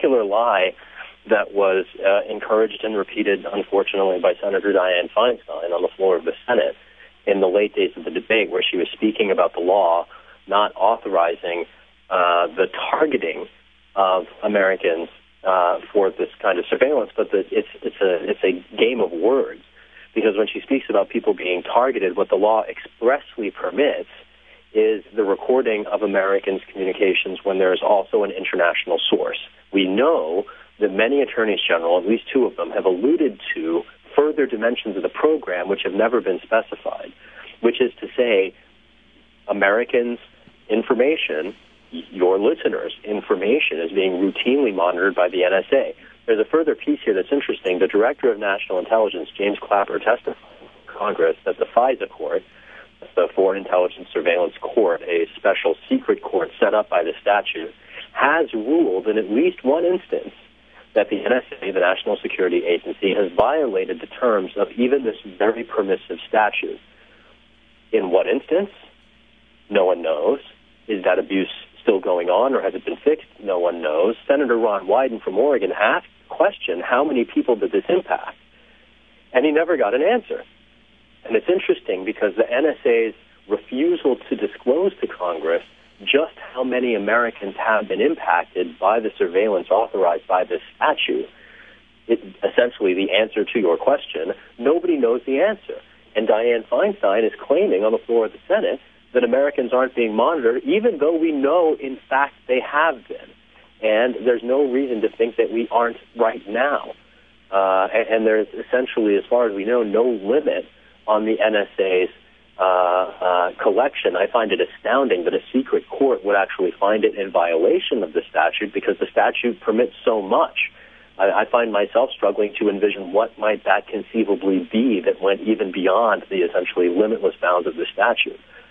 particular lie that was encouraged and repeated, unfortunately, by Senator Dianne Feinstein on the floor of the Senate in the late days of the debate, where she was speaking about the law not authorizing the targeting of Americans for this kind of surveillance, but that it's a game of words. Because when she speaks about people being targeted, what the law expressly permits is the recording of Americans' communications when there is also an international source. We know that many attorneys general, at least two of them, have alluded to further dimensions of the program which have never been specified, which is to say Americans' information, your listeners' information, is being routinely monitored by the NSA. There's a further piece here that's interesting. The Director of National Intelligence, James Clapper, testified in Congress that the FISA court, the Foreign Intelligence Surveillance Court, a special secret court set up by the statute, has ruled in at least one instance that the NSA, the National Security Agency, has violated the terms of even this very permissive statute. In what instance? No one knows. Is that abuse still going on, or has it been fixed? No one knows. Senator Ron Wyden from Oregon asked the question, how many people did this impact? And he never got an answer. And it's interesting because the NSA's refusal to disclose to Congress just how many Americans have been impacted by the surveillance authorized by this statute, essentially the answer to your question, nobody knows the answer. And Dianne Feinstein is claiming on the floor of the Senate that Americans aren't being monitored, even though we know, in fact, they have been. And there's no reason to think that we aren't right now. And there's essentially, as far as we know, no limit on the NSA's collection. I find it astounding that a secret court would actually find it in violation of the statute because the statute permits so much. I find myself struggling to envision what might that conceivably be that went even beyond the essentially limitless bounds of the statute.